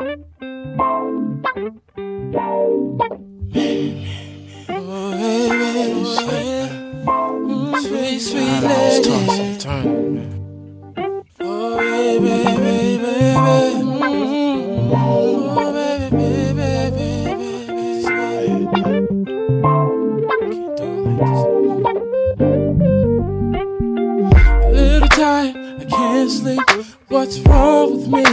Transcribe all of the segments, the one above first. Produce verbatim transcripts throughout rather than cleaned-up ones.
Sweet, sweet lady. Oh, baby, baby, baby. Oh, baby, baby, baby, baby. A little tired, I can't sleep. What's wrong with me?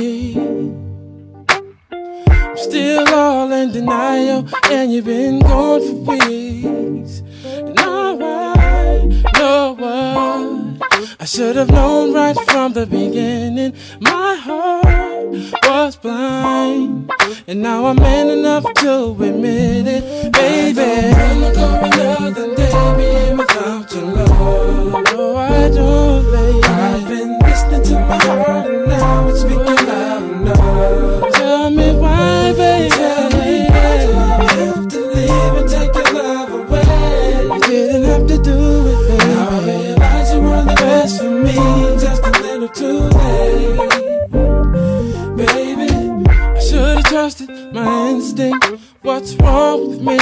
I'm still all in denial, and you've been gone for weeks. And now I know what I should have known right from the beginning. My heart was blind, and now I'm man enough to admit it. Baby, I don't go another day being without your love. No, I don't, baby. I've been listening to my heart, and now it's speaking loud enough. Tell me why, baby. Tell me why you have to leave and take your love away. You didn't have to do it, baby. Now I realize you were the best for me, just a little too late. Baby, I should've trusted my instinct. What's wrong with me?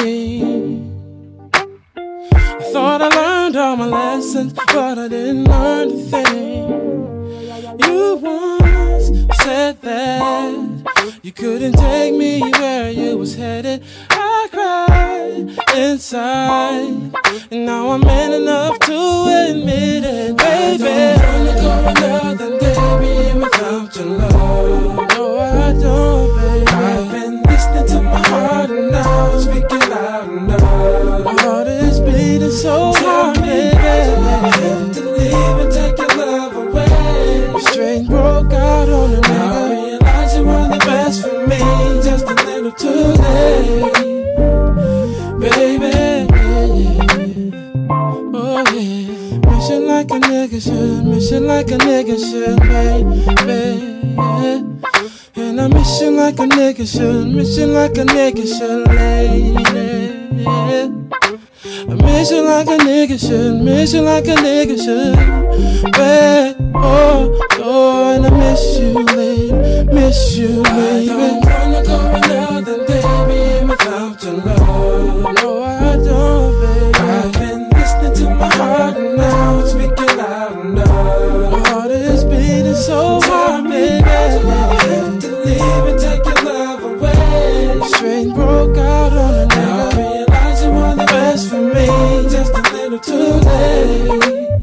I thought I learned all my lessons, but I didn't learn a thing. You once said that you couldn't take me where you was headed. I cried inside, and now I'm man enough to admit it. Baby, I don't wanna go another day being without your love. No, I don't, baby. I've been listening to my heart, and now it's speaking loud enough. My heart is beating so hard, baby. I have to leave and take your love away. You straight broke out on the now I realize you were the best for me, just a little too late, baby. Oh yeah, miss you like a nigga should, miss you like a nigga should, baby. And I miss you like a nigga should, miss you like a nigga should, lady. I miss you like a nigga should, miss you like a nigga should, babe. Oh, oh, and I miss you, lady, miss you, baby. I don't wanna go another day being without your love. No, I don't, baby. I've been listening to my heart, and now it's speaking loud enough. My heart is beating so hard, baby. I have to leave and take your love away. Straight broke out on the now I realize you were the best for me, just a little too late.